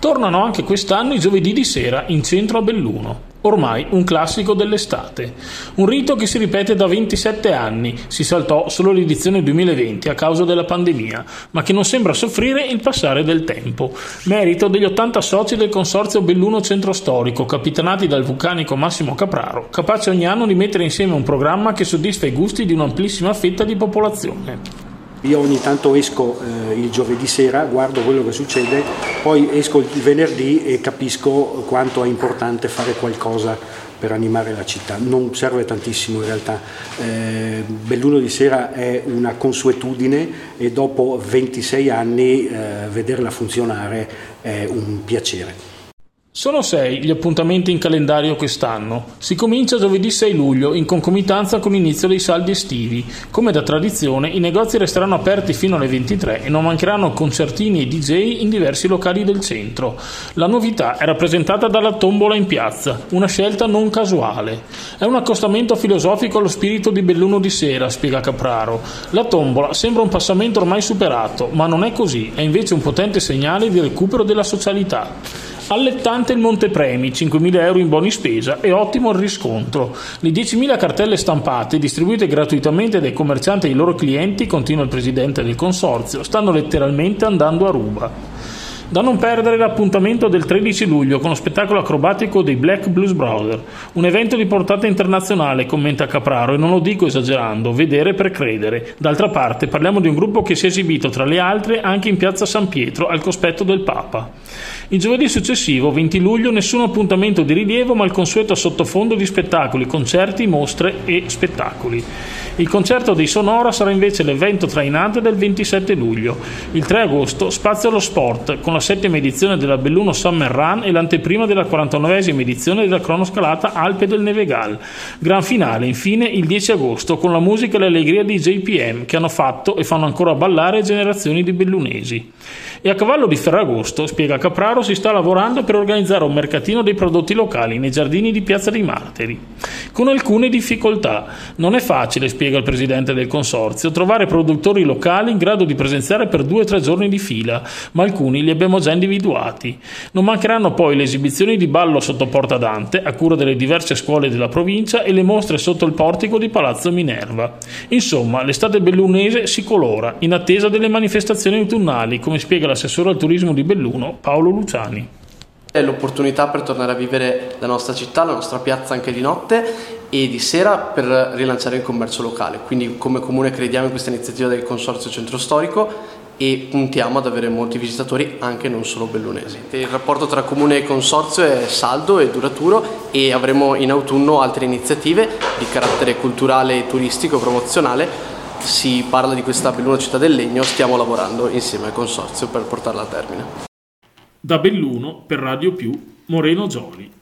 Tornano anche quest'anno i giovedì di sera in centro a Belluno. Ormai un classico dell'estate. Un rito che si ripete da 27 anni, si saltò solo l'edizione 2020 a causa della pandemia, ma che non sembra soffrire il passare del tempo. Merito degli 80 soci del consorzio Belluno Centro Storico, capitanati dal vulcanico Massimo Capraro, capace ogni anno di mettere insieme un programma che soddisfa i gusti di un'amplissima fetta di popolazione. Io ogni tanto esco il giovedì sera, guardo quello che succede, poi esco il venerdì e capisco quanto è importante fare qualcosa per animare la città. Non serve tantissimo in realtà. Belluno di sera è una consuetudine e dopo 26 anni vederla funzionare è un piacere. Sono 6 gli appuntamenti in calendario quest'anno. Si comincia giovedì 6 luglio in concomitanza con l'inizio dei saldi estivi. Come da tradizione, i negozi resteranno aperti fino alle 23 e non mancheranno concertini e DJ in diversi locali del centro. La novità è rappresentata dalla tombola in piazza, una scelta non casuale. È un accostamento filosofico allo spirito di Belluno di sera, spiega Capraro. La tombola sembra un passamento ormai superato, ma non è così, è invece un potente segnale di recupero della socialità. Allettante il montepremi, 5.000 euro in buoni spesa e ottimo il riscontro. Le 10.000 cartelle stampate, distribuite gratuitamente dai commercianti ai loro clienti, continua il presidente del consorzio, stanno letteralmente andando a ruba. Da non perdere l'appuntamento del 13 luglio con lo spettacolo acrobatico dei Black Blues Brothers, un evento di portata internazionale, commenta Capraro, e non lo dico esagerando, vedere per credere. D'altra parte parliamo di un gruppo che si è esibito tra le altre anche in piazza San Pietro al cospetto del Papa. Il giovedì successivo, 20 luglio, nessun appuntamento di rilievo ma il consueto sottofondo di spettacoli, concerti, mostre e spettacoli. Il concerto dei Sonora sarà invece l'evento trainante del 27 luglio. Il 3 agosto spazio allo sport con la 7ª edizione della Belluno Summer Run e l'anteprima della 49ª edizione della cronoscalata Alpe del Nevegal. Gran finale infine il 10 agosto con la musica e l'allegria di JPM che hanno fatto e fanno ancora ballare generazioni di bellunesi. E a cavallo di Ferragosto, spiega Capraro, si sta lavorando per organizzare un mercatino dei prodotti locali nei giardini di Piazza dei Martiri, con alcune difficoltà. Non è facile, spiega il presidente del consorzio, trovare produttori locali in grado di presenziare per 2 o 3 giorni di fila, ma alcuni li abbiamo già individuati. Non mancheranno poi le esibizioni di ballo sotto Porta Dante, a cura delle diverse scuole della provincia, e le mostre sotto il portico di Palazzo Minerva. Insomma, l'estate bellunese si colora, in attesa delle manifestazioni autunnali, come spiega l'assessore al turismo di Belluno, Paolo Luciani. È l'opportunità per tornare a vivere la nostra città, la nostra piazza anche di notte e di sera per rilanciare il commercio locale. Quindi come comune crediamo in questa iniziativa del Consorzio Centro Storico e puntiamo ad avere molti visitatori anche non solo bellunesi. Il rapporto tra comune e consorzio è saldo e duraturo e avremo in autunno altre iniziative di carattere culturale, turistico, promozionale. Si parla di questa Belluno Città del Legno, stiamo lavorando insieme al consorzio per portarla a termine. Da Belluno, per Radio Più, Moreno Gioli.